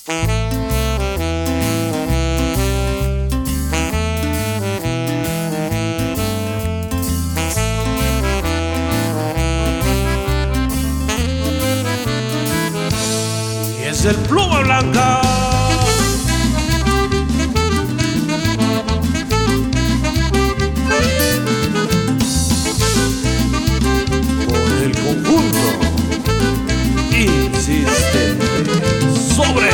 Y es el Pluma Blanca. Por el conjunto insistente. Sobre.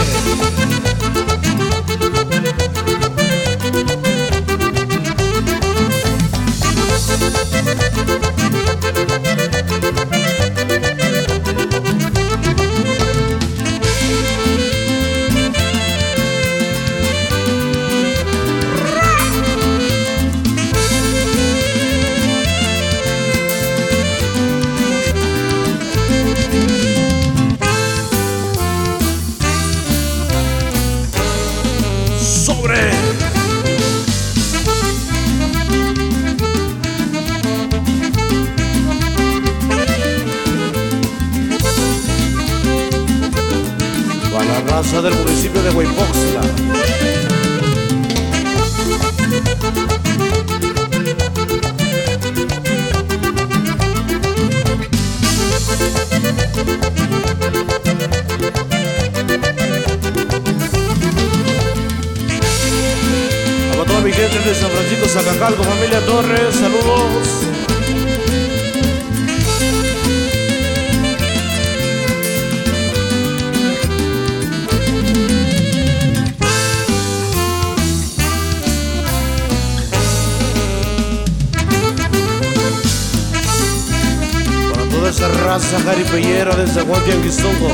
Sobre. Para la raza del municipio de Huaypoxtla. A toda mi gente de San Francisco, Zacacalco, familia Torres, saludos. Para toda esa raza jaripellera de San Juan Tianguistongo.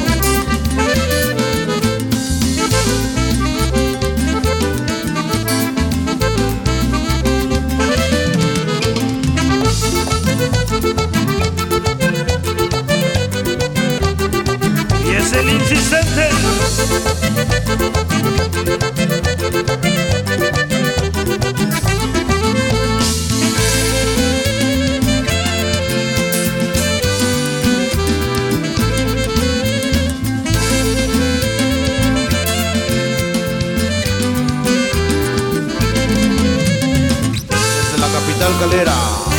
Y es el insistente. Desde la capital calera.